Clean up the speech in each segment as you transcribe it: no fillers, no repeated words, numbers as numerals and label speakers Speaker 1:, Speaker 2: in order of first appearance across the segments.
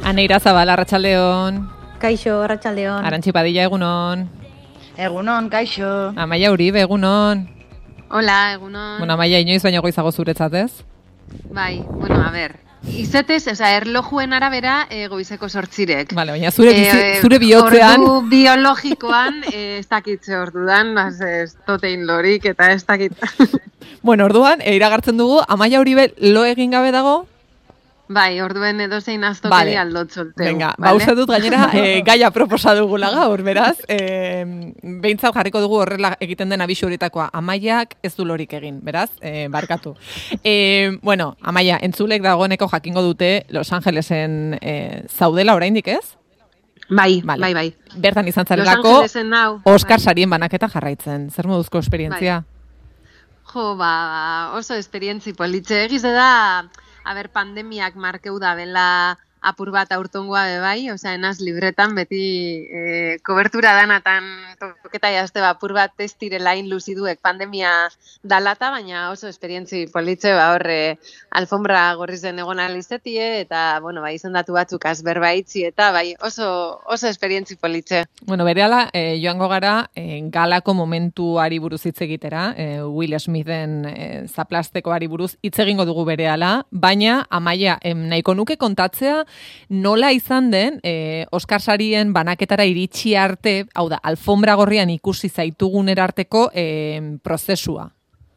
Speaker 1: Ane Irazabal, arratsaldeon.
Speaker 2: Kaixo, arratsaldeon.
Speaker 1: Arantxi Padilla, egunon.
Speaker 3: Egunon, kaixo.
Speaker 1: Amaia Uribe, egunon.
Speaker 4: Hola, egunon.
Speaker 1: Bueno, Amaia, inoiz baino goizago zuretzat, ez?
Speaker 4: Bai, bueno, a ber. Izetez, erlojuen arabera goizeko 8:00.
Speaker 1: Vale, baina zure bihotzean...
Speaker 4: Ordu biologikoan ez dakitze ordudan, ez totein lorik eta ez dakit.
Speaker 1: Bueno, orduan, iragartzen dugu, Amaia Uribe lo egin gabe dago?
Speaker 4: Bai, orduen edozein aztokeri aldotxolteu.
Speaker 1: Venga, uste dut gainera gaia proposa dugula gaur, beraz. Behintzat jarriko dugu horrela egiten den abisu horitakoa. Amaiak ez du lorik egin, beraz, barkatu. Bueno, Amaia, entzulek dagoeneko jakingo dute Los Angelesen zaudela oraindik, ez?
Speaker 4: Bai,
Speaker 1: vale.
Speaker 4: bai.
Speaker 1: Bertan izan zarelako Oscar sarien banaketa jarraitzen. Zer moduzko esperientzia?
Speaker 4: Jo, oso esperientzi politxe. Egiz da... pandemiak markeu da bela apur bat aurtongoa bebai, enaz libretan beti kobertura danatan toketa jazte apur bat testirelain luziduek pandemia dalata, baina oso esperientzi politxe, horre alfombra gorrizen egon alizetie, eta, izendatu batzuk azberba itzi, eta oso esperientzi politxe.
Speaker 1: Bueno, berehala, joango gara, galako momentuari buruz hitz egitera, Will Smithen zaplastekoari buruz hitz egingo dugu berehala, baina, Amaia, nahiko nuke kontatzea, nola izan den Oscar sarien banaketara iritsi arte, hau da, alfombra gorrian ikusi zaitugunera arteko prozesua?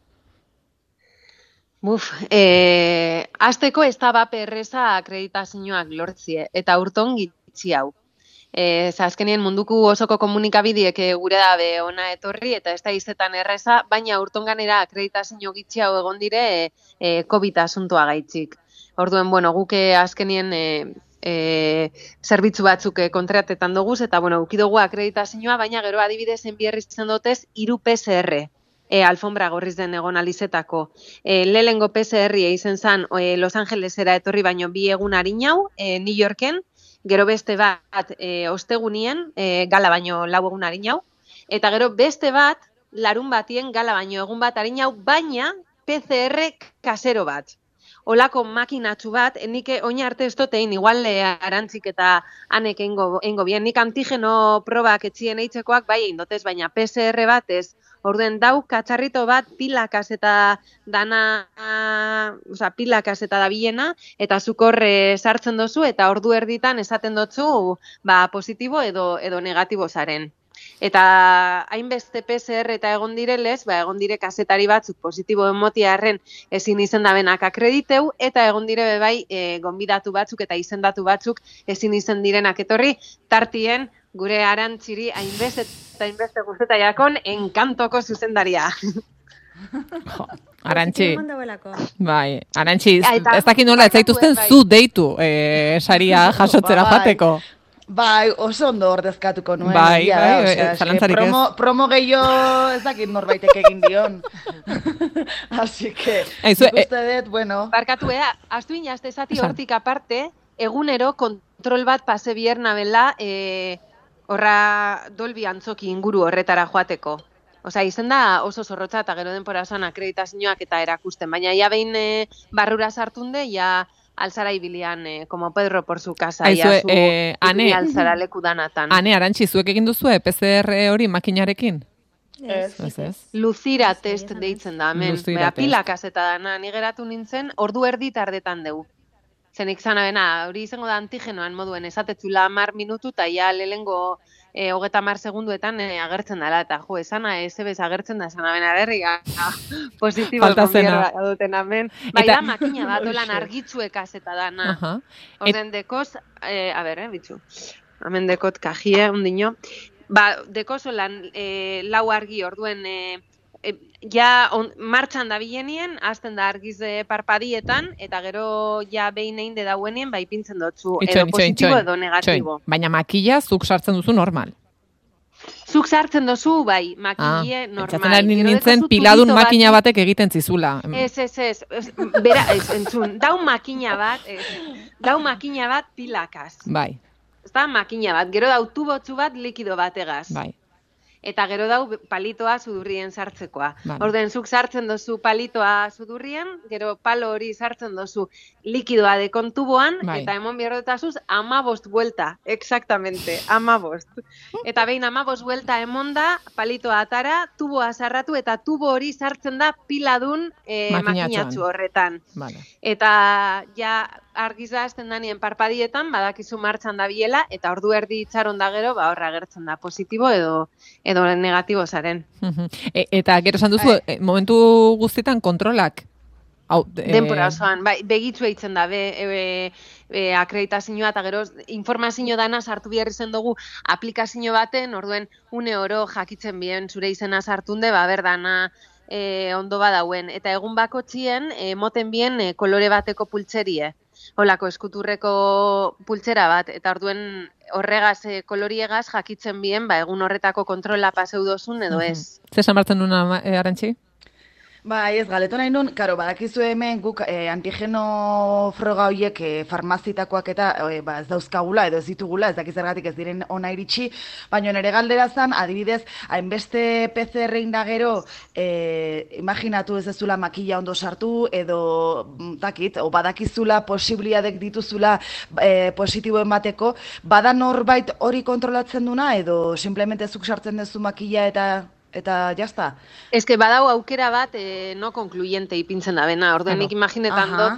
Speaker 4: Azteko ez da bape erreza akreditazioak lortzie, eta urton gitzi hau. Azkenien munduko osoko komunikabideek gure dabe ona etorri, eta ez da izetan erreza, baina urton ganera akreditazio gitzi hau egon dire COVID asuntoa gaitzik. Orduen, guke azkenien zerbitzu batzuk kontratetan doguz, eta, ukidugu akreditazioa, baina gero adibidez enbierritzen dotez 3 PCR, alfombra gorriz den egon alizetako. Lehengo PCR izen zan Los Angelesera etorri baino 2 egun harinau, New Yorken, gero beste bat ostegunien, gala baino 4 egun harinau, eta gero beste bat, larun batien gala baino egun bat harinau, baina PCR kasero bat. Olako makinatxu bat, nik oin arte ez dotein, igual Arantzik eta Anek eingo bien, nik antigeno probak etxien eitzekoak, bai egin dotez, baina PCR bat ez, orduen dau katxarrito bat pilakas eta dana, pilakas eta dabilena, eta zukor sartzen dozu, eta ordu erditan esaten dotzu, positibo edo negatibo zaren. Eta hainbeste PCR eta egon direlez, egon dire kazetari batzuk positibo emotiarren ezin izendabenak akrediteu, eta egon dire bebai gonbidatu batzuk eta izendatu batzuk ezin izen direnak etorri, tartien gure Arantziri hainbeste eta hainbeste guzteta jakon enkantoko zuzendaria.
Speaker 1: Arantxi, Arantxi, ez dakit nola ez zaituzten zu deitu saria jasotzera joateko.
Speaker 3: Bai, oso ondo ordezkatuko nuen.
Speaker 1: Bai, zalantzarik ez.
Speaker 3: Promo gehiago ez dakit norbaitek egin dion. Así que, ikuste dut, bueno.
Speaker 4: Barkatu, astu inazte zati hortik aparte, egunero kontrol bat pase bierna bela, horra Dolby Antzoki inguru horretara joateko. Izen da oso zorrotza eta gero denpora zan akreditazioak eta erakusten, baina ja behin barrura sartunde, ja alzara ibilian, como Pedro por su casa, ia zu alzara leku danatan.
Speaker 1: Ane, Arantxi, zuek egin duzue PCR hori makinarekin?
Speaker 3: Ez.
Speaker 4: Luzira test deitzen da, hemen. Pilakaz eta dana, nigeratu nintzen, ordu erdi tardetan dugu. Zenik zanabena, hori izango da antigenoan moduen, esatetzula 10 minutu, eta ja lehengo 30 segunduetan agertzen dela, eta esana ezebez agertzen da zanabena berriga, positibo konbierra duten hemen. Bai da, makina bat, dolan argitzuekaz eta dana. Orden dekoz, bitxu, hemen dekot kajie, undino, dekozolan lau argi orduen, martxan da bilenien, azten da argiz parpadietan, eta gero behin egin de dauenien, ipintzen dutzu, edo positibo edo negatibo.
Speaker 1: Baina makilla zuk sartzen duzu normal.
Speaker 4: Zuk sartzen duzu, makille normal.
Speaker 1: Etxatzen ari nintzen piladun makina batek egiten zizula.
Speaker 4: Ez. Bera, entzun, dau makina bat pilakaz.
Speaker 1: Bai.
Speaker 4: Ez da makina bat, gero dau tubotzu bat likido bategaz.
Speaker 1: Bai.
Speaker 4: eta gero dau palitoa sudurrien sartzekoa.
Speaker 1: Vale.
Speaker 4: Orden, zuk sartzen dozu palitoa sudurrien, gero palo hori sartzen dozu likidoa dekontuboan,
Speaker 1: Bai.
Speaker 4: eta emon bierdotazuz 15 buelta, exactamente, 15. Eta behin 15 buelta emonda, palitoa atara, tuboa sarratu, eta tubo hori sartzen da piladun makinatxu horretan.
Speaker 1: Vale.
Speaker 4: Eta ja argiza hasten danien parpadietan, badakizu martxan da biela, eta ordu erdi itxaron da gero, horra agertzen da positibo edo negatibo zaren.
Speaker 1: Eta gero esan duzu, momentu guztietan kontrolak?
Speaker 4: Denpora osoan, bai, begitzu eitzen da, akreditazioa eta gero informazio dana sartu behar izan dugu aplikazio baten, orduen une oro jakitzen bien zure izena sartunde, berdana ondo badauen. Eta egun bako txien, moten bien kolore bateko pultserie. Holako eskuturreko pultsera bat, eta orduen horregaz, koloriegaz jakitzen bien, egun horretako kontrola paseu dozun edo ez.
Speaker 1: Zesan martzen duna, Arantxi?
Speaker 3: Bai, ez galeto nahi nun, karo, badakizu hemen guk antigeno froga horiek farmazitakoak eta ez dauzkagula edo ez ditugula, ez dakiz zergatik ez diren ona iritsi, baina nire galdera zan, adibidez, hainbeste PCR da gero, imaginatu ez dezula makilla ondo sartu edo dakit, o badakizula posibiliadek dituzula positibo emateko, bada norbait hori kontrolatzen duna edo simplemente zuk sartzen duzu makilla eta jazta?
Speaker 4: Ez que badau aukera bat no concluyente ipintzen da bena, ordenik imaginetan dut,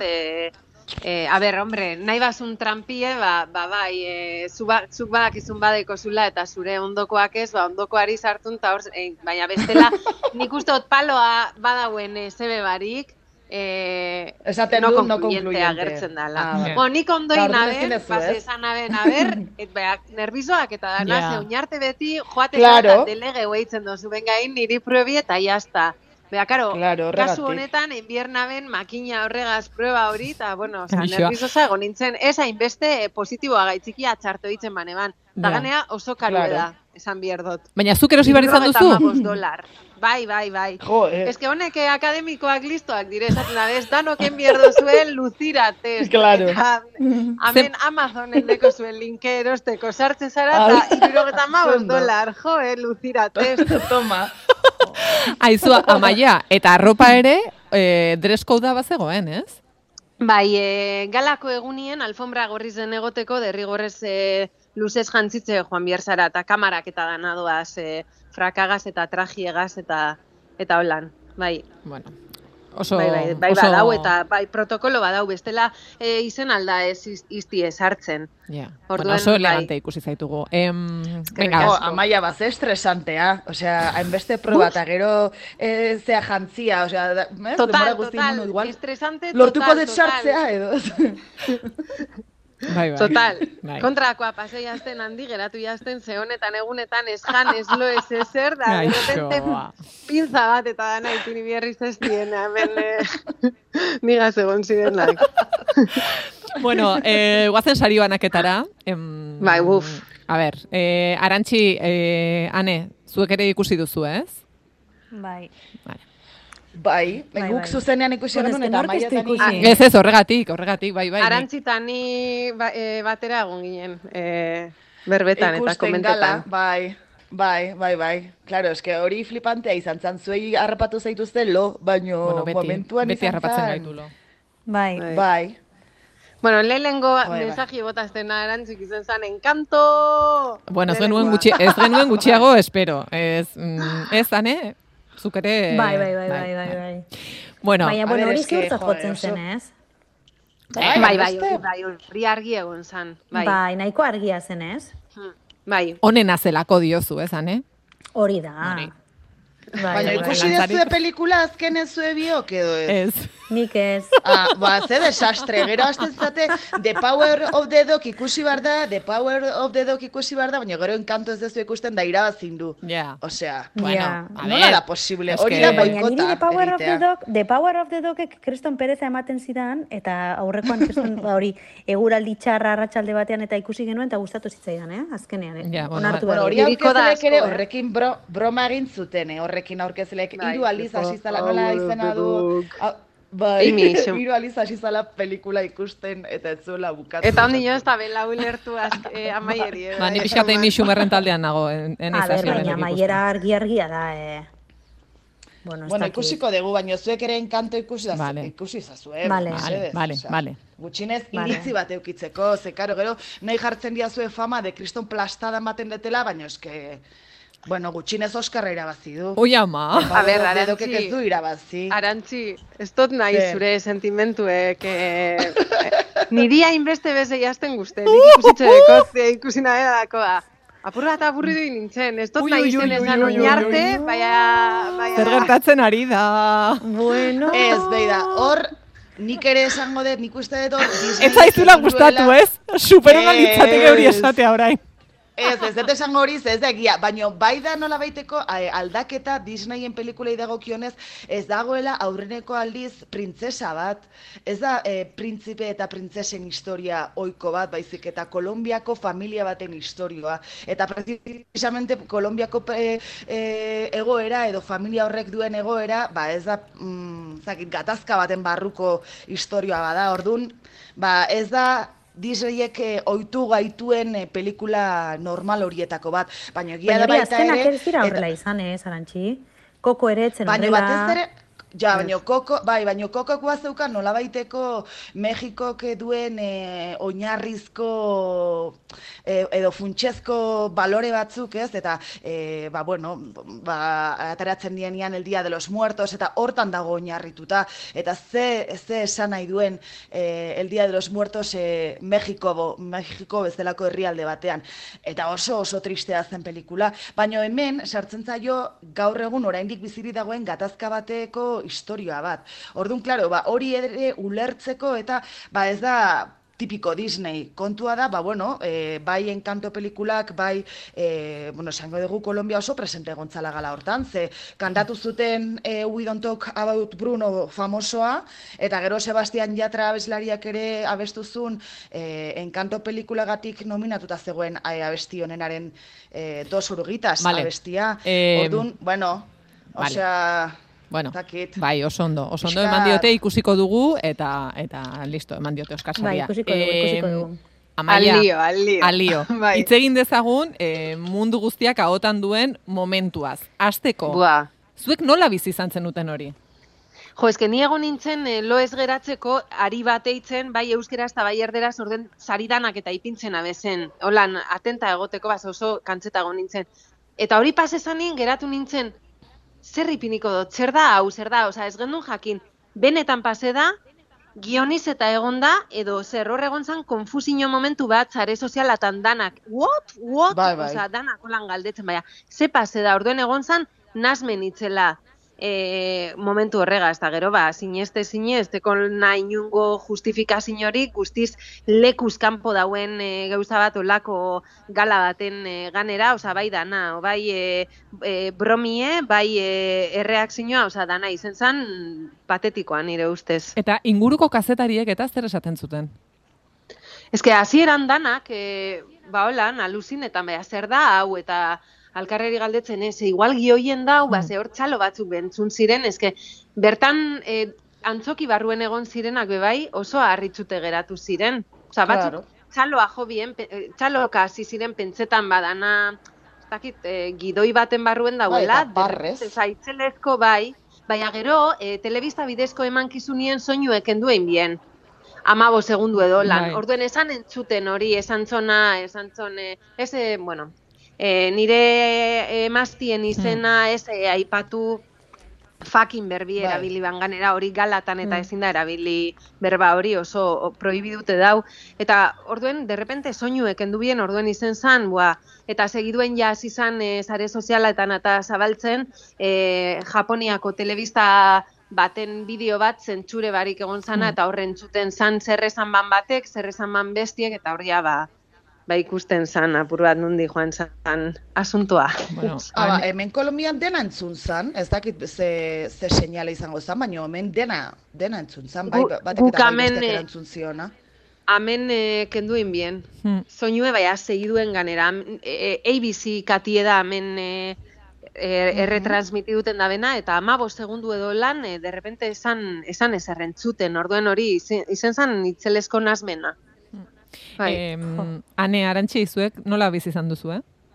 Speaker 4: a ber, hombre, nahi bazun trampie, bai, zuk badakizun badeko zula eta zure ondokoak ez, ondokoari sartun, baina bestela, nik uste dut paloa badauen zebe barik,
Speaker 3: esaten
Speaker 4: no
Speaker 3: du, no
Speaker 4: concluyente agertzen dala. Nik ondoin nabe, esan nabe, nervizoak eta dana, oinarte beti, joaten eta delege hueitzen dozu, bengain niri pruebi eta jazta. Karo, kasu honetan, enbiernaben makina horregaz prueba hori, eta, nervizosa egon nintzen, ez hainbeste positiboa gaitzikia txarto ditzen baneban. Eta ganea oso karu da, esan bierdot.
Speaker 1: Baina zuk erosi behar izan duzu?
Speaker 4: $50. Bai. Ez que honek akademikoak listoak dire, esaten da, ez danoken bierdo zuen luzira test.
Speaker 3: Claro.
Speaker 4: Hemen Amazonen deko zuen linke erosteko sartzen zara, eta $50, luzira test.
Speaker 3: Toma.
Speaker 1: Aizu, Amaia, eta arropa ere, dress code bazegoen, ez?
Speaker 4: Bai, galako egunien, alfombra gorriz den egoteko, derrigorrez luzez jantzitze joan behar zara, eta kamarak eta danadoaz, frakagaz eta trajiegaz eta holan, bai.
Speaker 1: Bueno, oso...
Speaker 4: Bai, badau, eta bai, protokolo badau, bestela izen alda ez izti ezartzen.
Speaker 1: Ja, oso elegante ikusi zaitugu.
Speaker 3: Venga, Amaia, baze estresantea, osea, hainbeste proba, eta gero zea jantzia, osea,
Speaker 4: total, estresante,
Speaker 3: lortuko dut sartzea, edo.
Speaker 1: Bai.
Speaker 4: Total, kontrakoa pasei azten handi, geratu jazten, ze honetan egunetan ez jan, ez lo ez ezer, da, pinza bat eta dana ipini bierriz ez diena, nigaz egon zirenak.
Speaker 1: Bueno, guazen sari banaketara.
Speaker 4: Bai, buf.
Speaker 1: A ber, Arantxi, Ane, zuek ere ikusi duzu, ez?
Speaker 2: Bai.
Speaker 3: Bai, guk zuzenean ikusi genuen eta Amaia tani...
Speaker 1: Ez, horregatik, bai.
Speaker 4: Arantzitani batera egon ginen, berbetan eta komentetan.
Speaker 3: Bai. Claro, eske hori flipantea izan zan, zuei harrapatu zaituzte lo, baino momentuan
Speaker 1: beti harrapatzen gaitu lo.
Speaker 3: Bai.
Speaker 4: Bueno, lehenengo mensaje botazten Arantzik izan zan, encanto!
Speaker 1: Bueno, ez genuen gutxiago, espero. Ez, Ane? Zuk ere...
Speaker 2: Bai.
Speaker 1: Bueno,
Speaker 2: hori ziurtzat jotzen zen, ez?
Speaker 4: Bai, hori argi egon zan.
Speaker 2: Bai, nahiko argia zen, ez?
Speaker 4: Bai.
Speaker 1: Honena zelako diozu, ez, Ane?
Speaker 2: Hori da.
Speaker 3: Baina ikusi dezue pelikula azken ez zue biok edo ez?
Speaker 1: Ez.
Speaker 2: Nik ez.
Speaker 3: Ze desastre, gero hasten zate, The Power of the Dog ikusi bar da, baina gero Encanto ez dezu ikusten da irabazin du. Osea, nola da posible, hori da boikota egitea.
Speaker 2: The Power of the Dogek Kriston Pereza ematen zidan, eta aurrekoan Kriston hori eguraldi txarra arratsalde batean eta ikusi genuen, eta gustatu zitzaidan, azkenean.
Speaker 3: Hori aurkezelek ere horrekin broma egin zuten, horrekin aurkezelek 3 aldiz hasi zala nola izena du... Bai,
Speaker 4: Amy Schumer.
Speaker 3: 3 aliz hasi zala pelikula ikusten eta ez zuela bukatu.
Speaker 4: Eta ondi ez da bela ulertu amaieri.
Speaker 1: Ni pixkat Amy Schumerren taldean nago.
Speaker 2: Baina maiera argia da,
Speaker 3: Bueno, ikusiko dugu, baina zuek ere Encanto ikusi zazue.
Speaker 1: Vale.
Speaker 3: Gutxinez iritzi bat eukitzeko, ze karo, gero, nahi jartzen diazue fama de kriston plastada ematen detela, baina eske... Bueno, gutxinez Oskarra irabazi du.
Speaker 1: Oi, ama.
Speaker 4: A ber,
Speaker 3: Arantzi. Ez du irabazi.
Speaker 4: Arantzi, ez dut nahi zure sentimentuek. Niri hainbeste beze jazten guzti. Nik ikusitzeko, ikusi nahi dakoa. Apur bat aburridu nintzen, ez dut nahi zen esan oinarte, baina...
Speaker 1: Zer gertatzen ari da.
Speaker 2: Bueno...
Speaker 3: Ez, beida, hor... Nik ere esango dut, nik uste dut hor...
Speaker 1: Ez zaizula gustatu, ez? Superona litzateke hori esatea orain.
Speaker 3: Ez esango hori, ez da egia, baina bai da nola baiteko aldaketa Disneyen pelikulei dagokionez, ez dagoela aurreneko aldiz printzesa bat, ez da printzipe eta printzesen historia ohiko bat, baizik eta Kolonbiako familia baten historioa, eta precisamente Kolonbiako egoera edo familia horrek duen egoera, ez da gatazka baten barruko historioa bada, orduan, ez da Disneyek ohitu gaituen pelikula normal horietako bat, baina egia da baita ere...
Speaker 2: Baina azkenak ez dira horrela izan, Arantxi? Koko ere etzen horrela...
Speaker 3: Baina batez ere... Ja, baina Kokok zeukan nolabaiteko Mexikok duen oinarrizko edo funtsezko balore batzuk, ez? Eta, ateratzen dienean el Día de los Muertos, eta hortan dago oinarrituta. Eta ze esan nahi duen el Día de los Muertos Mexiko bezalako herrialde batean. Eta oso tristea zen pelikula. Baina hemen, sartzen zaio gaur egun oraindik bizirik dagoen gatazka bateko historioa bat. Orduan, klaro, hori ere ulertzeko eta ez da tipiko Disney. Kontua da, bai Encanto pelikulak, bai, esango dugu Kolombia oso presente egontzala gala hortan, ze kantatu zuten We Don't Talk About Bruno famosoa, eta gero Sebastian Yatra abeslariak ere abestuzun Encanto pelikulagatik nominatuta zegoen abesti honenaren Dos Oruguitas abestia. Orduan, osea...
Speaker 1: Bueno, bai, oso ondo eman diote ikusiko dugu, eta listo, eman diote Oskar saria.
Speaker 2: Bai, ikusiko dugu.
Speaker 1: Amaia,
Speaker 4: al lío.
Speaker 1: Hitz egin dezagun, mundu guztiak ahotan duen momentuaz. Hasteko, zuek nola bizi izan zenuten hori?
Speaker 4: Jo, eske ni egon nintzen lo ez geratzeko ari bateitzen, bai euskeraz eta bai erderaz orden saridanak eta ipintzen abezen. Holan, atenta egoteko, oso kantzeta egon nintzen. Eta hori pasezanin geratu nintzen, zer ipiniko dut, zer da, oza, ez gendun jakin, benetan pase da, gioniz eta egon da, edo zer hor egon zan, konfusio momentu bat, zare sozialatan danak, what? Oza, danak holan galdetzen, ze pase da, orduen egon zan, nazmen itzela momentu horrega, ez da gero, zinez, teko nahi inungo justifikaziorik, guztiz lekuz kanpo dauen gauza bat olako gala baten ganera, oza, bai dana, bai bromie, bai erreakzioa, oza, dana izen zan patetikoa nire ustez.
Speaker 1: Eta inguruko kazetariek eta zer esaten zuten?
Speaker 4: Eske, hasieran danak, holan, aluzinetan, zer da, hau, eta alkarreri galdetzen ez, igual gioien da, ze hor txalo batzuk bentzun ziren, eske, bertan antzoki barruen egon zirenak bebai oso harritzute geratu ziren. Osa, batzuk txaloa jo bien, txaloka hasi ziren pentsetan badana, ez dakit, gidoi baten barruen dauela, zaitzelezko baina gero, telebista bidezko emankizunien soinuek enduen bien. 15 segundu edo lan. Orduen esan entzuten hori, esan zona, nire emaztien izena ez aipatu fucking berbi erabili banganera hori galatan eta ezin da erabili berba hori oso prohibidute dau. Eta orduen, derrepente soinuek endu bien, orduen izen zan, eta segiduen jaz izan sare sozialetan eta zabaltzen Japoniako telebista baten bideo bat zentsure barik egon zana eta horren txuten zan zerrezan ban batek, zerrezan ban bestiek eta horria ikusten zan, apur bat nundi joan zan asuntoa.
Speaker 3: Hemen Kolombian dena entzun zan, ez dakit ze seinale izango zan, baina hemen dena entzun zan, batek eta bestek erantzun ziona.
Speaker 4: Hemen kenduen bien. Soinue segiduen ganera. ABC katie da hemen erretransmiti duten da bena, eta 15 segundu edo lan, derrepente esan ezerrentzuten, orduen hori izen zan itzelesko nazmena.
Speaker 1: Ane, Arantxe, izuek nola bizi izan duzu,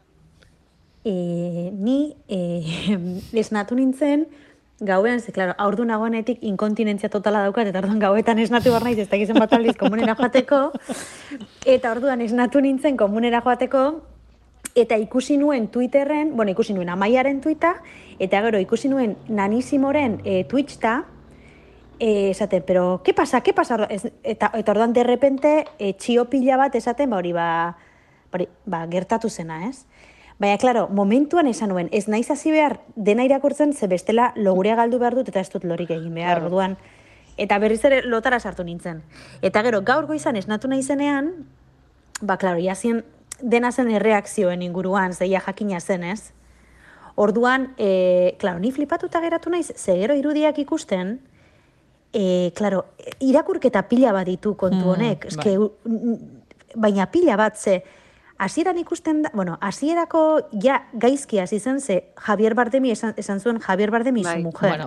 Speaker 2: Ni esnatu nintzen, gauean, klaro, aurdu nagoenetik inkontinentzia totala daukat, eta orduan gauetan esnatu behar naiz, ez dakizen bat aldiz komunera joateko, eta orduan esnatu nintzen komunera joateko, eta ikusi nuen Twitterren, ikusi nuen Amaiaren Twitta, eta gero ikusi nuen Nanisimoren Twitchta, esaten, pero, ¿qué pasa? Eta orduan de repente, txio pila bat esaten, hori gertatu zena, ez? Baina, klaro, momentuan esan nuen, ez naiz hasi behar dena irakurtzen, ze bestela logurea galdu behar dut, eta ez dut lorik egin behar, orduan. Eta berriz ere lotara sartu nintzen. Eta gero, gaur goizan esnatu nahi zenean, klaro, jazien dena zen erreakzioen inguruan, zeia jakina zen, ez? Orduan, klaro, ni flipatuta geratu naiz, ze gero irudiak ikusten, klaro, irakurketa pila bat ditu kontu honek, baina pila bat, ze, hasieran ikusten da, hasierako ja gaizki hasi zen, ze Javier Bardemi esan zuen Javier Bardemi su mujer.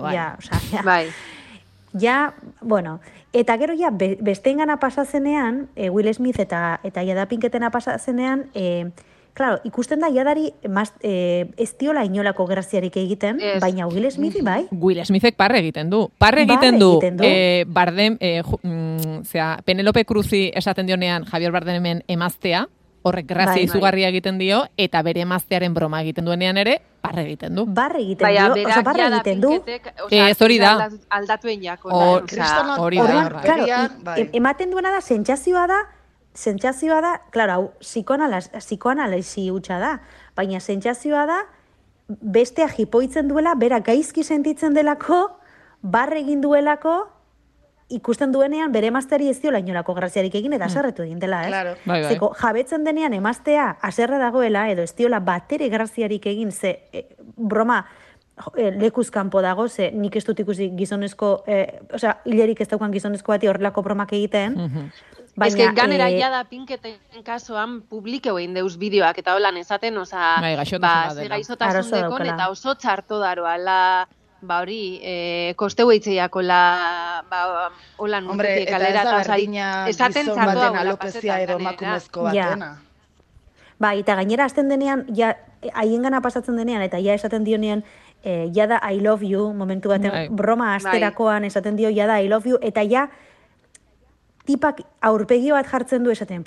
Speaker 2: Eta gero ja besteengana pasazenean, Will Smith eta Jada Pinketena pasazenean, claro, ikusten da jadari ez diola inolako graziarik egiten, baina Will Smithi bai.
Speaker 1: Will Smithek parre egiten du. Parre egiten du. Bardem, Penelope Cruzi esaten dionean Javier Bardemen emaztea, horrek grazia izugarria egiten dio, eta bere emaztearen broma egiten duenean ere, barre egiten du.
Speaker 2: Barre egiten du.
Speaker 1: Ez hori da.
Speaker 4: Aldatuen jako.
Speaker 1: Hori da.
Speaker 2: Ematen duena da, sentsazioa da, klaro, hau, psikoanalisi hutsa da, baina sentsazioa da, bestea jipoitzen duela, bera gaizki sentitzen delako, barre egin duelako, ikusten duenean bere emazteari ez diola inolako graziarik egin eta aserretu egin dela, ez?
Speaker 3: Claro.
Speaker 2: Zeko, jabetzen denean emaztea aserre dagoela edo ez diola batere graziarik egin, ze broma lekuz kanpo dago, ze nik ez dut ikusi gizonezko, hilerik ez daukan gizonezko bati horrelako bromak egiten.
Speaker 4: Ez que ganera jada Pinketen kasuan publikeu egin deuz bideoak eta holan esaten, ze gaizotasun dekon eta oso txarto daroala, hori, kosteu eitzeiako holan urtetik kalera.
Speaker 3: Eta ez da berdina gizon baten alopezia edo makumezko batena.
Speaker 2: Eta gainera azten denean, haien gana pasatzen denean, eta esaten dionean, jada I love you, momentu baten, broma asterakoan esaten dio, jada I love you, eta tipak aurpegi bat jartzen du esaten,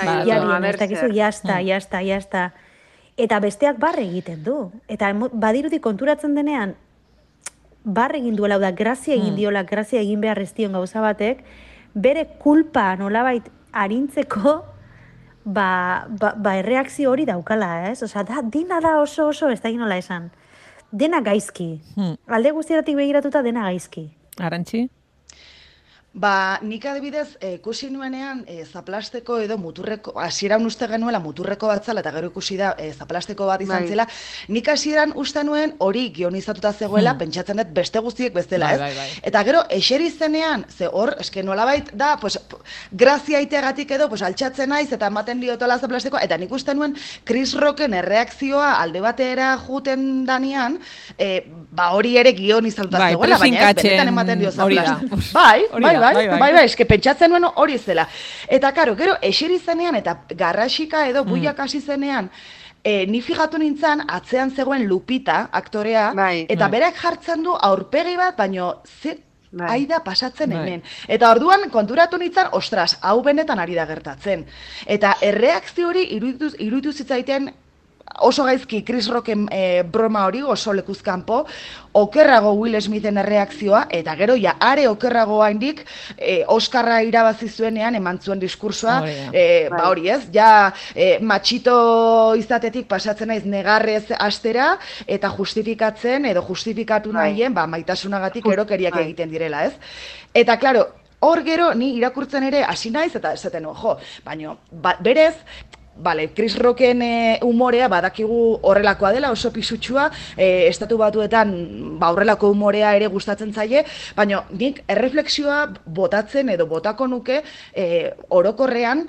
Speaker 2: jazta. Eta besteak barre egiten du. Eta badirudi konturatzen denean, barre egin duela, da grazia egin diola, grazia egin behar ez dion gauza batek, bere kulpa nolabait arintzeko, erreakzio hori daukala, ez? Dina da oso, ez da nola esan. Dena gaizki. Alde guztieratik begiratuta dena gaizki.
Speaker 1: Arantxi?
Speaker 3: Nik adibidez, ikusi nuenean zaplasteko edo muturreko, hasieran uste genuela muturreko bat zala, eta gero ikusi da zaplasteko bat izan zela, nik hasieran uste nuen hori gionizatuta zegoela, pentsatzen dut beste guztiek bestela, ez? Eta gero, eseri zenean, ze hor, eske nolabait da, grazia iteagatik edo, altxatzen naiz, eta ematen diotola zaplasteko, eta nik uste nuen Chris Rocken erreakzioa alde batera juten danean, hori ere gionizatuta zegoela, baina ez, benetan ematen dio zaplasteko. Bai, eske pentsatzen nuen hori zela. Eta karo, gero, eseri zenean eta garrasika edo buiak hasi zenean, ni fijatu nintzen atzean zegoen Lupita, aktorea, eta berak jartzen du aurpegi bat, baino aida pasatzen hemen. Eta orduan konturatu nintzen, ostras, hau benetan ari da gertatzen. Eta erreakzio hori iruditu zitzaiten oso gaizki Chris Rocken broma hori, oso lekuzkanpo, okerrago Will Smithen erreakzioa, eta gero are okerrago haindik Oskarra irabazi zuenean eman zuen diskursoa, hori ez, matxito izatetik pasatzen naiz negarrez astera, eta justifikatzen, edo justifikatu nahien, maitasunagatik erokeriak egiten direla, ez? Eta, klaro, hor gero, ni irakurtzen ere hasi naiz, eta esaten, baina berez, Bale, Chris Rocken umorea badakigu horrelakoa dela, oso pisutsua, estatu batuetan horrelako umorea ere gustatzen zaie, baina nik erreflexioa botatzen edo botako nuke orokorrean,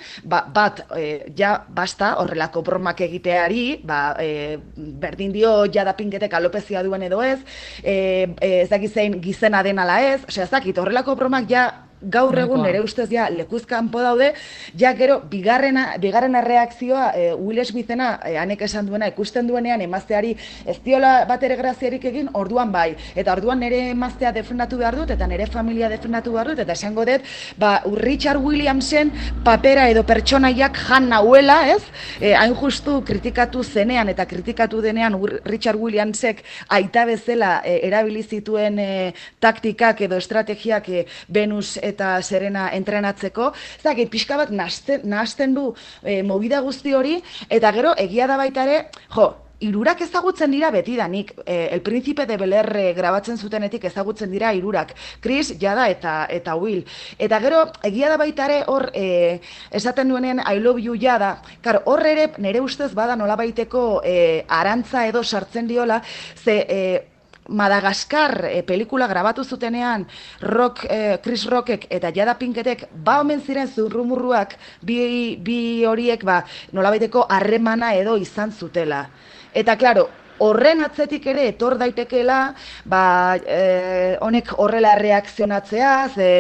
Speaker 3: ja basta horrelako bromak egiteari, berdin dio Jada Pinketek alopezia duen edo ez, ez dakit zein gizena den ala ez, osea ez dakit horrelako bromak ja gaur egun nire ustez ja lekuzkanpo daude, ja gero bigarren erreakzioa Will Smithena hanek esan duena ikusten duenean emazteari ez diola bat ere graziarik egin, orduan bai, eta orduan nire emaztea defendatu behar dut, eta nire familia defendatu behar dut, eta esango dut, Richard Williamsen papera edo pertsonaiak jan nauela, ez? Hain justu kritikatu zenean eta kritikatu denean Richard Williamsek aita bezala erabili zituen taktikak edo estrategiak Venus eta Serena entrenatzeko, zakit pixka bat nahasten du movida guzti hori, eta gero egia da baita ere, hirurak ezagutzen dira betidanik, El Príncipe de Bel-Air grabatzen zutenetik ezagutzen dira hirurak, Chris, Jada eta Will. Eta gero, egia da baita ere hor esaten duenean I love you Jada, hor ere nire ustez bada nolabaiteko arantza edo sartzen diola, ze Madagaskar pelikula grabatu zutenean Chris Rockek eta Jada Pinketek omen ziren zurrumurruak bi horiek nolabaiteko harremana edo izan zutela. Eta klaro, horren atzetik ere etor daitekeela, honek horrela reakzionatzea,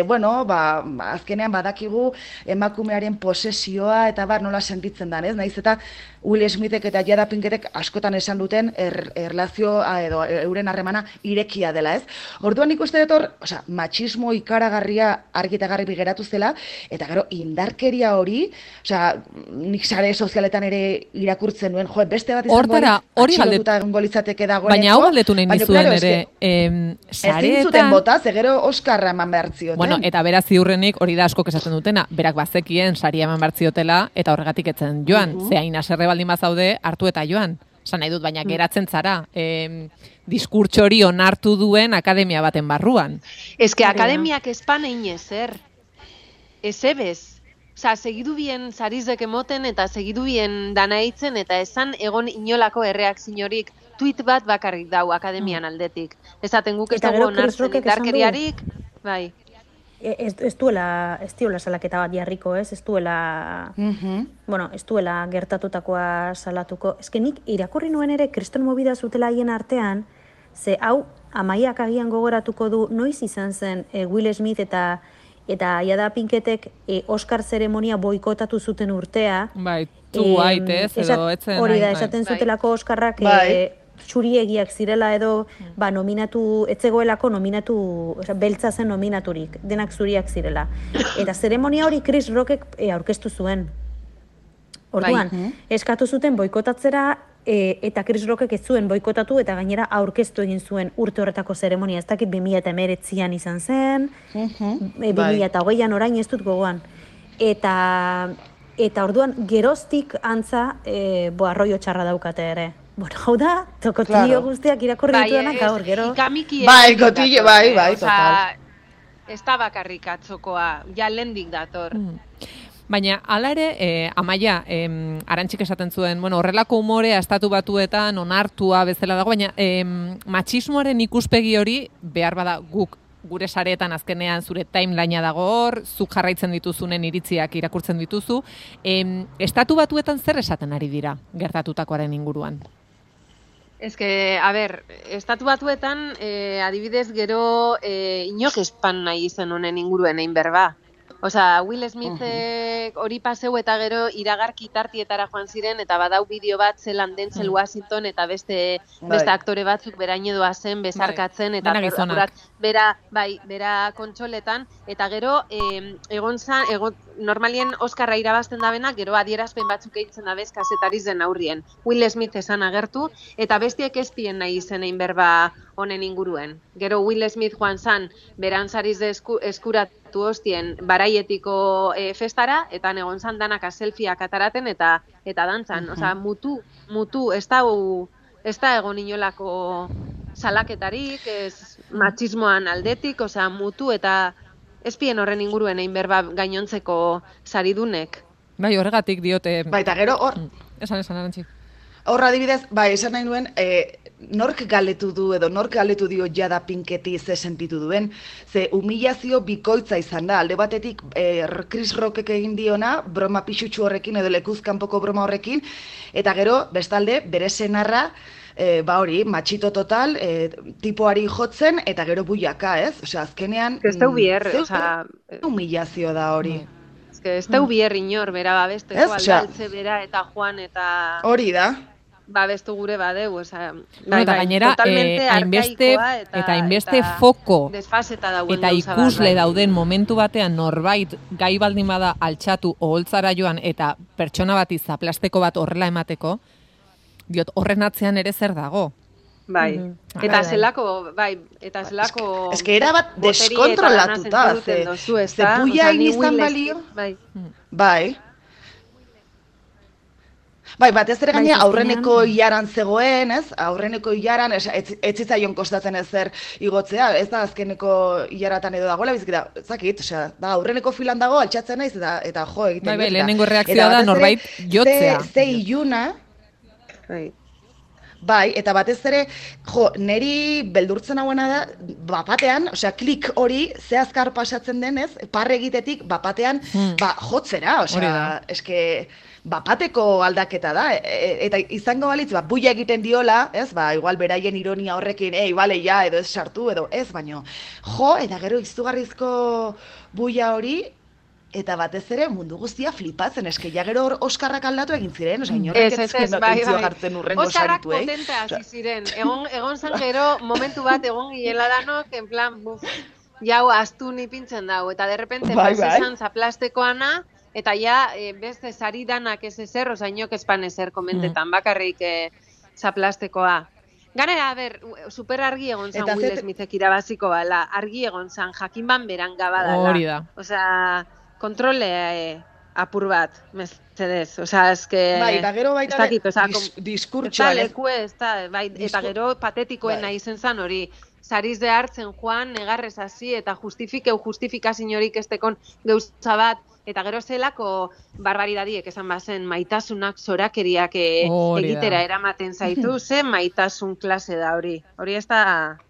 Speaker 3: azkenean badakigu emakumearen posesioa eta nola sentitzen den, ez? Naiz eta Will Smithek eta Jada Pinketek askotan esan duten erlazioa edo euren harremana irekia dela, ez? Orduan nik uste dut matxismo ikaragarria argi eta garbi geratu zela, eta gero indarkeria hori, nik sare sozialetan ere irakurtzen nuen, beste bat izango
Speaker 1: hori
Speaker 3: atxilotuta egongo litzateke dagoeneko.
Speaker 1: Baina hau galdetu nahi nizuen ere,
Speaker 3: ezin zuten bota, gero Oskarra eman behar zioten.
Speaker 1: Bueno, eta beraz ziurrenik hori da askok esaten dutena, berak bazekien saria eman behar ziotela, eta horregatik etzen joan, ze hain haserre baldin bazaude, hartu eta joan. Esan nahi dut, baina geratzen zara, diskurtso hori onartu duen akademia baten barruan.
Speaker 4: Ez que akademiak espan egin ezer, ez ebez. Segidu bien sarizek emoten eta segidu bien dana eitzen eta esan egon inolako erreakziorik tweet bat bakarrik dau akademian aldetik. Esaten guk ez dugu onartzen indarkeriarik, bai.
Speaker 2: Ez duela salaketa bat jarriko, ez? Ez duela, ez duela gertatutakoa salatuko. Ez que nik irakurri nuen ere kriston movida zutela haien artean, ze hau Amaiak agian gogoratuko du noiz izan zen Will Smith eta Jada Pinketek Oscar zeremonia boikotatu zuten urtea.
Speaker 1: Bai, too white, ez? Edo etzen.
Speaker 2: Hori da, esaten zutelako Oscarrak txuriegiak zirela edo etzegoelako nominatu, beltza zen nominaturik, denak zuriak zirela. Eta zeremonia hori Chris Rockek aurkeztu zuen. Orduan, eskatu zuten boikotatzera eta Chris Rockek ez zuen boikotatu eta gainera aurkeztu egin zuen urte horretako zeremonia. Ez dakit 2019an izan zen, 2020an orain ez dut gogoan. Eta orduan geroztik antza arroio txarra daukate ere. Bueno, hau da, kotillo guztiak irakurri dituenak gaur, gero.
Speaker 3: Bai, kotillo, bai, total.
Speaker 4: Ez da bakarrik atzokoa, ja lendik dator.
Speaker 1: Baina, hala ere, Amaia, Arantxik esaten zuen, horrelako umorea estatu batuetan onartua bezala dago, baina matxismoaren ikuspegi hori behar bada guk gure sareetan azkenean zure timelinea dago hor, zuk jarraitzen dituzunen iritziak irakurtzen dituzu. Estatu batuetan zer esaten ari dira gertatutakoaren inguruan?
Speaker 4: Ez que, estatu batuetan, adibidez gero inok espan nahi izen honen inguruen egin berba. Osea, Will Smith hori paseu eta gero iragarki tartietara joan ziren eta badau bideo bat zelan Denzel Washington eta beste aktore batzuk beraino doazen bezarkatzen eta bera kontsoletan eta gero normalien Oskarra irabazten dabenak gero adierazpen batzuk eitzen dabez kazetariz den aurrien. Will Smith esan agertu eta bestiek ez dien nahi izen egin berba honen inguruen. Gero Will Smith joan zan berantzariz eskuratu hostien baraietiko festara, eta egon zan danak selfieak ataraten eta dantzan. Osea, mutu, ez da egon inolako salaketarik, ez matxismoan aldetik, osea, mutu eta espien horren inguruen egin berba gainontzeko saridunek.
Speaker 1: Bai, horregatik diote...
Speaker 3: Bai, eta gero hor...
Speaker 1: Esan, Arantzi.
Speaker 3: Hor adibidez, bai, esan nahi nuen, nork galetu du edo nork galetu dio jada Pinketi ze sentitu duen, ze humilazio bikoitza izan da, alde batetik Chris Rockek egin diona, broma pixutxu horrekin edo lekuzkanpoko broma horrekin, eta gero, bestalde, bere senarra, ba hori, matxito total, tipoari jotzen, eta gero buiaka, ez? Osea, azkenean...
Speaker 4: Ez da ubier, osea...
Speaker 3: Humilazio da hori.
Speaker 4: Ez da ubier inor, bera babesteko, aldaltze bera eta joan eta...
Speaker 3: Hori da.
Speaker 4: Babestu gure badeu, oza...
Speaker 1: Eta gainera, hainbeste foko eta ikusle dauden momentu batean norbait gai baldin bada altxatu oholtzara joan eta pertsona bati zaplasteko bat horrela emateko, diot, horren atzean ere zer dago.
Speaker 4: Bai, eta zelako,
Speaker 3: Ez que era bat deskontrolatuta, ze puia inizan balio. Bai. Bai, batez ere gainera aurreneko ilaran zegoen, ez? Aurreneko ilaran, ez zitzaion kostatzen ezer igotzea, ez da azkeneko ilaratan edo dagoela, bizik da, zakit, osea, da aurreneko filan dago, altxatzen naiz, eta jo egiten.
Speaker 1: Bai, lehenengo reakzioa da norbait jotzea.
Speaker 3: Ze iluna, bai, eta batez ere, jo, neri beldurtzen hauena da, bapatean, osea, klik hori, ze azkar pasatzen denez, parre egitetik, bapatean, jotzera, osea, eske... Bapateko aldaketa da, eta izango balitz, buia egiten diola, ez, igual beraien ironia horrekin, bale, ja, edo ez sartu, edo ez, baino, jo, eta gero izugarrizko buia hori, eta batez ere mundu guztia flipatzen, eske ja gero Oskarrak aldatu egin ziren, oza, inorrek ez notentzio jartzen urrengo saritu,
Speaker 4: Oskarrak potenta hasi ziren, egon zan gero, momentu bat, egon gilela danok, en plan, jau, astun ipintzen dau, eta derrepente, pasizan zaplastekoana, eta ja, beste sari danak ez ezer, oza, inok espan ezer komentetan, bakarrik zaplastekoa. Ganera, super argi egon zan Will Smithek irabaziko bala, argi egon zan, jakin ban beran gabadala.
Speaker 1: Hori da.
Speaker 4: Oza, kontrole apur bat, mesedez, oza, eske...
Speaker 3: Bai, eta gero baita diskurtsoa.
Speaker 4: Eta gero patetikoena izen zan hori, sariz de hartzen joan, negarrez hasi, eta justifikazin horik estekon gauza bat, eta gero zelako barbaridadiek esan bazen maitasunak zorakeriak egitera eramaten zaitu, ze maitasun klase da hori. Hori ez da?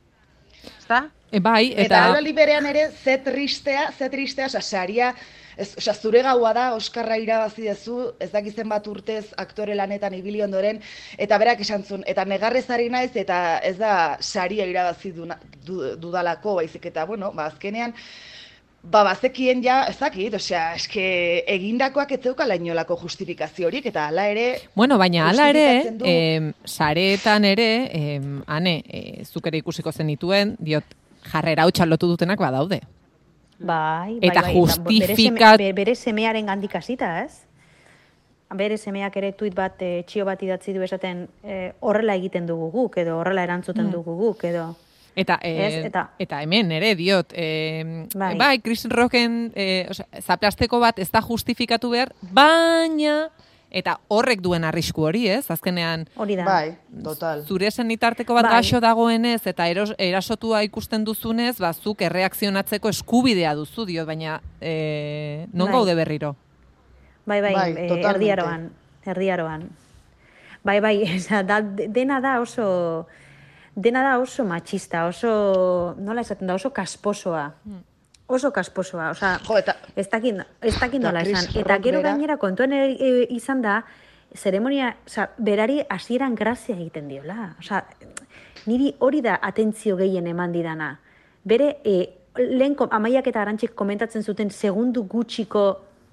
Speaker 1: Bai,
Speaker 3: eta gero liberean ere, ze tristea, oza, saria, oza, zure gaua da, Oskarra irabazi dezu, ez dakizen bat urtez aktore lanetan ibili ondoren, eta berak esan zuen, eta negarrez ari naiz, eta ez da saria irabazi dudalako, baizik, eta, bueno, azkenean, bazekien ja, ezakit, osea, eske egindakoak ez zeukala inolako justifikaziorik, eta hala ere...
Speaker 1: Bueno, baina hala ere, sareetan ere, ane, zuk ere ikusiko zenituen, diot, jarrera hau txalotu dutenak badaude.
Speaker 2: Bai,
Speaker 1: eta justifikat...
Speaker 2: Bere semearen gandik hasita, ez? Bere semeak ere tuit bat, txio bat idatzi du esaten, horrela egiten dugu guk, edo horrela erantzuten dugu guk, edo...
Speaker 1: Eta hemen ere diot, bai, Chris Rocken zaplasteko bat ez da justifikatu behar, baina, eta horrek duen arrisku hori, ez? Azkenean,
Speaker 2: hori da.
Speaker 3: Bai, total.
Speaker 1: Zure senitarteko bat gaixo dagoenez, eta erasotua ikusten duzunez, zuk erreakzionatzeko eskubidea duzu, diot, baina non gaude berriro?
Speaker 2: Bai, erdiaroan. Bai, dena da oso matxista, nola esaten da, oso kasposoa. Oso kasposoa, ez dakin nola esan. Eta gero gainera kontuen izan da, zeremonia, berari hasieran grazia egiten diola. Niri hori da atentzio gehien eman didana. Bere, lehen Amaiak eta Arantxik komentatzen zuten segundu gutxiko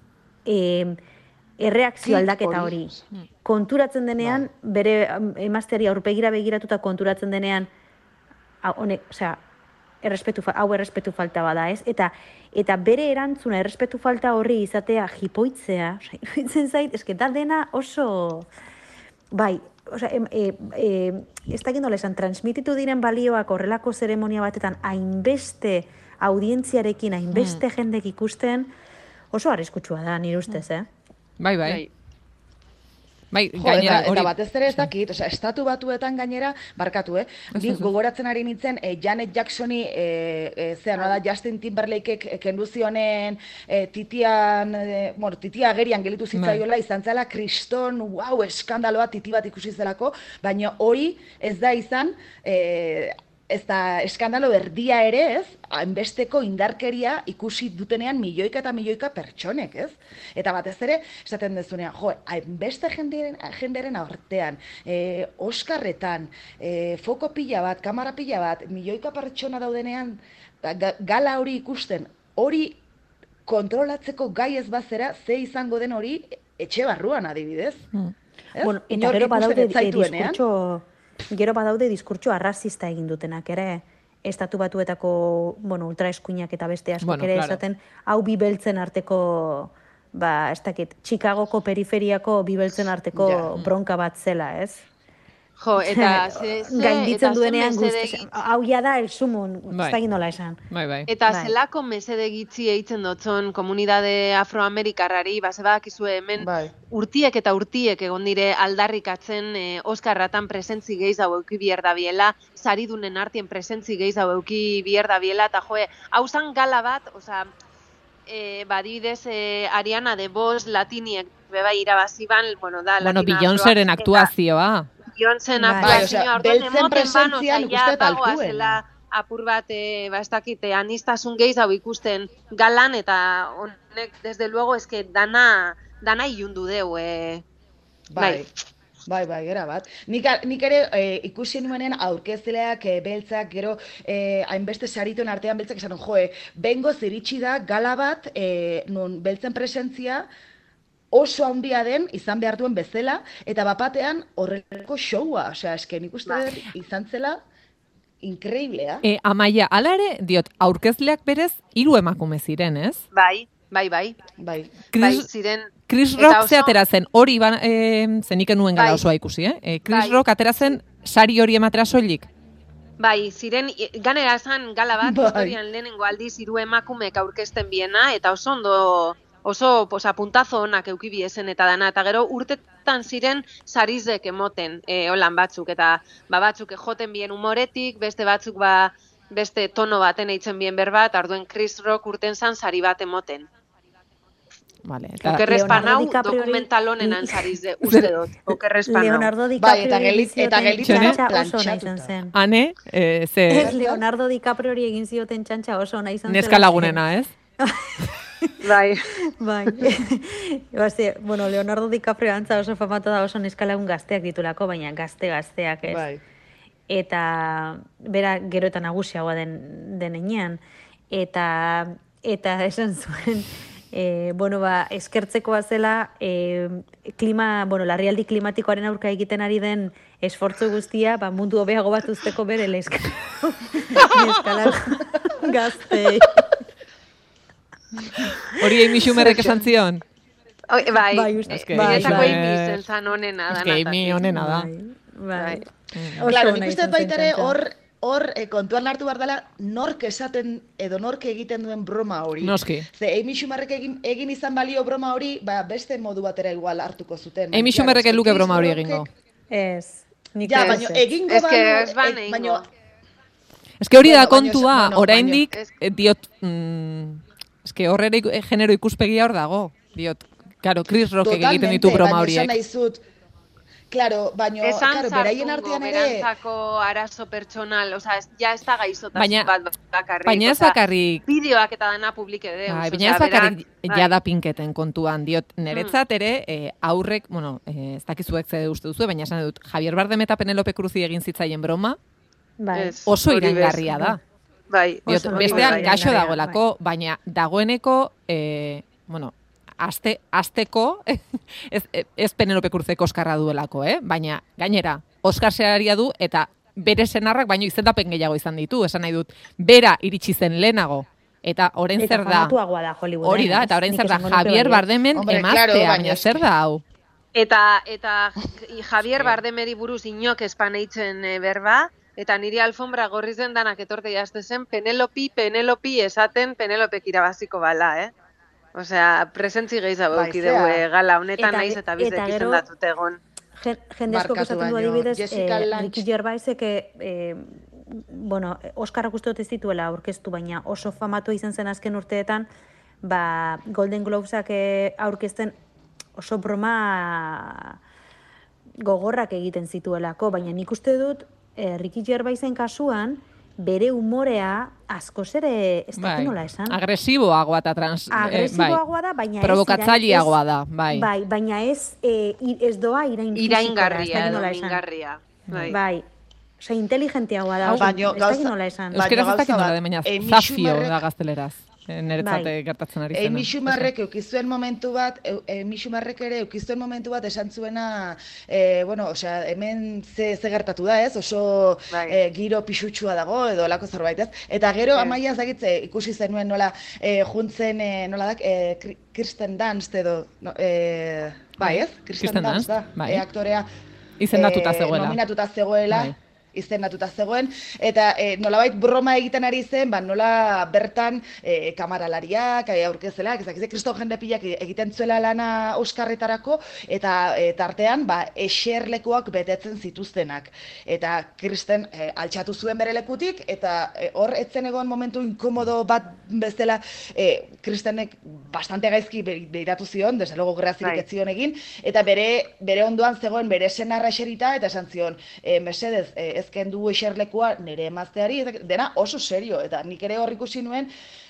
Speaker 2: erreakzio aldaketa hori. Konturatzen denean, bere emazteari aurpegira begiratuta konturatzen denean, errespetu falta bada, ez? Eta bere erantzuna errespetu falta horri izatea jipoitzea, iruditzen zait, eske da dena oso... Bai, ez dakit nola esan, transmititu diren balioak horrelako zeremonia batetan hainbeste audientziarekin, hainbeste jendek ikusten, oso arriskutsua da, nire ustez,
Speaker 1: Bai. Bai,
Speaker 3: Jo,
Speaker 1: gainera,
Speaker 3: eta
Speaker 1: hori...
Speaker 3: batez ere ez dakit, osea, estatu batuetan gainera, barkatu, Ni gogoratzen ari nintzen, Janet Jacksoni, zean, da, Justin Timberlakeek kendu zionen titia agerian gelitu zitzaiola, izan zela, kriston, wow, eskandaloa titi bat ikusi zelako, baina hori ez da izan, ez da eskandalo erdia ere, ez? Hainbesteko indarkeria ikusi dutenean milioika eta milioika pertsonek, ez? Eta batez ere, esaten dezunean, hainbeste jenderen artean, Oskarretan, foko pila bat, kamara pila bat, milioika pertsona daudenean, gala hori ikusten, hori kontrolatzeko gai ez bazera, ze izango den hori etxe barruan adibidez.
Speaker 2: Bueno, eta gero badaude diskurtso arrazista egin dutenak ere, estatu batuetako, ultraeskuinak eta beste askok ere esaten, hau bi beltzen arteko, ez dakit, Chicagoko periferiako bi beltzen arteko bronka bat zela, ez?
Speaker 4: Jo, eta
Speaker 2: gainditzen duenean hau ja da el sumun, ez da nola esan.
Speaker 4: Eta zelako mesede gitzi eitzen dotzon komunidade afroamerikarrari, badakizue hemen urtiek eta urtiek egon dire aldarrikatzen Oskarratan presentzi gehiz hau euki bier da biela, saridunen artien presentzi gehiz hau euki bier da biela, eta hau zan gala bat, adibidez Ariana DeBose latiniek beba irabaziban, da
Speaker 1: Beyoncéren aktuazioa.
Speaker 4: Beyoncéren aktuazioa,
Speaker 3: beltzen presentzian uste
Speaker 4: taltuen. Apur bat, ez dakit, anistasun gehiz hau ikusten galan, eta honek, desde luego, eske dana ilundu deu.
Speaker 3: Bai, era bat. Nik ere ikusi nuenean aurkezleak beltzak, gero hainbeste sarituen artean beltzak esan, bengoz iritsi da gala bat, nun beltzen presentzia oso handia den, izan behar duen bezala, eta bapatean horrelako showa, eske nik uste izan zela inkreiblea.
Speaker 1: Amaia, ala ere, diot, aurkezleak berez, 3 emakume ziren, ez?
Speaker 4: Bai.
Speaker 1: Ziren... Chris Rock atera zen, hori zenik enuen gala osoa ikusi, Chris Rock atera zen sari hori ematera soilik.
Speaker 4: Bai, ziren, ganera zan gala bat, historian lehenengo aldiz 3 emakumeek aurkezten biena, eta oso puntazo honak euki biesen eta dana, eta gero urtetan ziren sarizek emoten holan batzuk, eta batzuk joten bien humoretik, beste batzuk beste tono baten eitzen bien berbat, arduen Chris Rock urten zan sari bat emoten. Okerrezpan hau dokumental honenan sarize, uste dut, okerrezpan hau.
Speaker 2: Leonardo DiCaprio
Speaker 3: eta gelitzen
Speaker 2: oso ona izan zen.
Speaker 1: Hane,
Speaker 2: Leonardo DiCaprio egin zioten txantxa oso ona izan zen.
Speaker 1: Neska lagunena, ez?
Speaker 4: Bai.
Speaker 2: Leonardo DiCaprio antza oso famatu da, oso neska lagun gazteak ditulako, baina gazteak, ez?
Speaker 3: Bai.
Speaker 2: Eta bera gero eta nagusiagoa den enean. Eta esan zuen, eskertzekoa zela, larrialdi klimatikoaren aurka egiten ari den esfortzu guztia, mundu hobeago bat uzteko bere neskala gaztei.
Speaker 1: Hori Amy Schumerrek esan zion?
Speaker 4: Bai, netako Amy zeltzan honena da.
Speaker 1: Amy honena da.
Speaker 2: Bai.
Speaker 3: Claro, nik uste baita ere hor kontuan hartu behar dela nork esaten edo nork egiten duen broma hori.
Speaker 1: Noski.
Speaker 3: Ze Amy Schumerrek egin izan balio broma hori, beste modu batera igual hartuko zuten.
Speaker 1: Amy Schumerrek luke broma hori egingo.
Speaker 2: Ez.
Speaker 3: Ja, baina egingo
Speaker 4: baino.
Speaker 1: Eske hori da kontua, oraindik diot, eske horre genero ikuspegia hor dago. Diot, claro, Chris Rockek egiten ditu broma horiek.
Speaker 3: Claro, baina, beraien artean ere...
Speaker 4: Berantzako arazo pertsonal, ja ez da gaizotasun bat bakarrik.
Speaker 1: Baina ez bakarrik...
Speaker 4: Bideoak eta dana publike de.
Speaker 1: Baina ez bakarrik jada pinketen kontuan, diot, niretzat ere, aurrek, ez dakizuek ze uste duzu, baina esan dut, Javier Bardem eta Penelope Cruzi egin zitzaien broma, oso irengarria da. Diot, bestean gaixo dagoelako, baina dagoeneko, Azteko, ez Penelope Cruzeko Oskarra duelako, baina gainera, Oskar seraria du eta bere senarrak baino izendapen gehiago izan ditu, esan nahi dut, bera iritsi zen lehenago, eta orain zer da, hori da, eta orain zer da, Javier Bardemen emaztea, baina zer da hau?
Speaker 4: Eta Javier Bardemeri buruz inok espaneitzen berba, eta niri alfombra gorri zen danak etorte jazte zen, Penelopi esaten Penelopek irabaziko bala, Osea, presentzi gehiago
Speaker 3: Bai,
Speaker 4: eduki
Speaker 3: zea.
Speaker 4: dugu gala honetan
Speaker 2: Eta-
Speaker 4: naiz eta bizek
Speaker 2: eta gero-
Speaker 4: izendatute egon.
Speaker 2: Jende asko
Speaker 3: Barkatu
Speaker 2: esaten du
Speaker 3: baino,
Speaker 2: adibidez,
Speaker 3: Jessica Lange.
Speaker 2: Ricky Gervaisek, bueno, Oscarrak uste dut ez dituela aurkeztu, baina oso famatu izan zen azken urteetan, ba, Golden Globesak aurkezten oso broma gogorrak egiten zituelako, baina nik uste dut Ricky Gervaisen kasuan, bere umorea askoz ere, ez dakit nola esan,
Speaker 1: agresiboagoa eta
Speaker 2: agresiboagoa da, baina
Speaker 1: provokatzaileagoa da, bai.
Speaker 2: Bai, baina ez doa irain fisikora, ez
Speaker 4: Iraingarria
Speaker 2: dakit
Speaker 4: edo
Speaker 2: nola esan.
Speaker 4: mingarria.
Speaker 2: Bai. Osea, inteligenteagoa da,
Speaker 3: Baino
Speaker 2: ez dakit
Speaker 3: gauza-
Speaker 2: nola esan.
Speaker 3: Baina
Speaker 1: Euskeraz ez dakit
Speaker 3: gauza
Speaker 1: nola
Speaker 3: bat,
Speaker 1: den, baina
Speaker 3: Amy
Speaker 1: zafio
Speaker 3: Schumerrek-
Speaker 1: da gazteleraz. Niretzate
Speaker 2: Bai.
Speaker 1: gertatzen ari zena.
Speaker 3: Amy Schumerrek eukizuen momentu bat, Amy Schumerrek ere eukizuen momentu bat esan zuena, bueno, osea, hemen ze gertatu da, ez? Oso
Speaker 4: Bai.
Speaker 3: giro pixutsua dago edo olako zerbait, ez? Eta gero Amaia ez dakit ikusi zenuen nola juntzen, nola da, Kirsten Dunst edo, bai, ez?
Speaker 1: Kristen Dunst,
Speaker 3: da,
Speaker 1: bai.
Speaker 3: aktorea.
Speaker 1: Izendatuta zegoela.
Speaker 3: Nominatuta zegoela.
Speaker 1: Bai.
Speaker 3: Izendatuta zegoen, eta nolabait broma egiten ari zen, ba, nola bertan kamaralariak, aurkezelak, ezak, kriston jende pilak egiten zuela lana Oskarretarako, eta tartean, ba, eserlekuak betetzen zituztenak. Eta Kristen altxatu zuen bere lekutik, eta hor etzen egon momentu inkomodo bat bezala, Kristenek bastante gaizki behiratu zion, desde luego grazirik ez zion egin, eta bere ondoan zegoen bere senarra eserita, eta esan zion, mesedez, ezken du eserlekua nire emazteari, dena oso serio, eta nik ere hor ikusi nuen,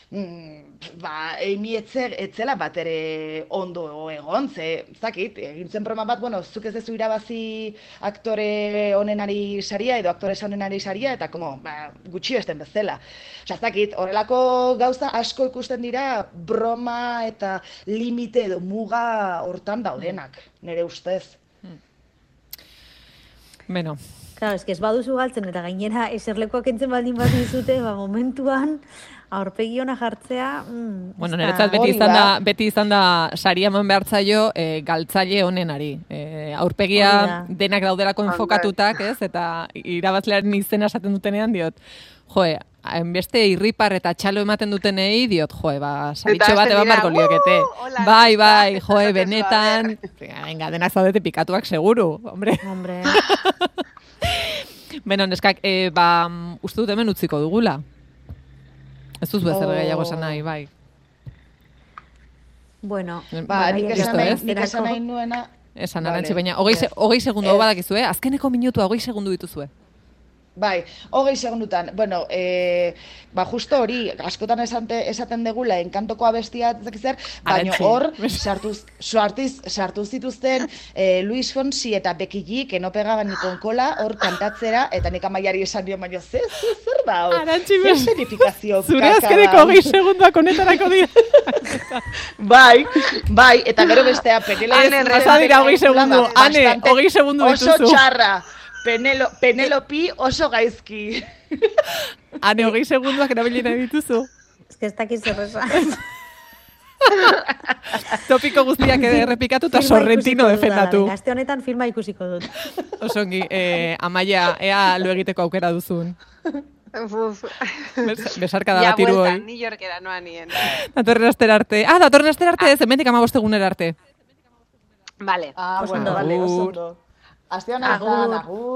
Speaker 3: ba, Amy etzela bat ere ondo egon, zakit, egin zen broma bat, bueno, zuk ez dezu irabazi aktore onenari saria, edo aktore onenari saria, eta ba, gutxi besten bezala. Osa, zakit, horrelako gauza asko ikusten dira broma eta limite edo muga hortan daudenak, nire ustez.
Speaker 1: Bueno,
Speaker 2: Claro, ez baduzu galtzen eta gainera eserlekoak entzen baldin bat dizute, ba, momentuan aurpegi ona jartzea...
Speaker 1: bueno,
Speaker 2: ez da-
Speaker 1: niretzat beti izan da saria eman behar zaio galtzaile honenari. Aurpegia
Speaker 2: Hori da.
Speaker 1: denak daudelako enfokatutak, ez? Eta irabazlearen izena esaten dutenean diot, joe, beste irripar eta txalo ematen dutenei diot, joe, ba, saritxo bat eman beharko liokete.
Speaker 4: hola,
Speaker 1: Bai, joe,
Speaker 4: Esaten
Speaker 1: benetan, venga, denak zaudete pikatuak seguru, hombre.
Speaker 2: Hombre,
Speaker 1: Beno, neskak, uste dut hemen utziko dugula. Ez duzu ezer gehiago esan nahi, bai.
Speaker 2: bueno...
Speaker 3: Ba, nik esan nahi
Speaker 2: erako-
Speaker 3: nuena...
Speaker 1: Esan
Speaker 3: Vale.
Speaker 1: arantzi, baina hogei segundu hau badakizue, azkeneko minutua 20 segundu dituzue.
Speaker 3: Bai, 20 segundutan. Bueno, ba justo hori, askotan esaten degula enkantoko abestia ez zer, baina
Speaker 1: Arantzi.
Speaker 3: hor sartu zituzten Luis Fonsi eta Becky G, que no pegaban ni con cola, hor kantatzera, eta nik Amaiari esan dio, baina zer da hau?
Speaker 1: Arantzi,
Speaker 3: Zer zerifikazio
Speaker 1: Zure
Speaker 3: kaka
Speaker 1: azkeneko
Speaker 3: da?
Speaker 1: 20 segunduak honetarako dira.
Speaker 3: Bai, eta gero bestea,
Speaker 1: Pasa dira 20 segundu, Ane, 20 segundu
Speaker 3: oso
Speaker 1: dituzu.
Speaker 3: txarra, Penelopi oso gaizki.
Speaker 1: Ane, 20 segunduak erabili nahi dituzu.
Speaker 2: Ez que ez dakit zer esan.
Speaker 1: Topiko guztiak errepikatu eta
Speaker 2: Filma
Speaker 1: Sorrentino
Speaker 2: ikusiko dudala,
Speaker 1: defendatu.
Speaker 2: venga, aste honetan filma ikusiko dut.
Speaker 1: Osongi, Amaia, ea lo egiteko aukera duzun.
Speaker 4: Uf.
Speaker 1: Besarka da
Speaker 4: Ja,
Speaker 1: bat hiru
Speaker 4: bueltan,
Speaker 1: hoi.
Speaker 4: New Yorkera noa nien.
Speaker 1: Datorren astera arte. Datorren astera arte ez, hemendik 15 egunera arte.
Speaker 4: Vale.
Speaker 3: Bueno, vale, oso ondo. Aste honetan,
Speaker 2: Agur.
Speaker 3: agur.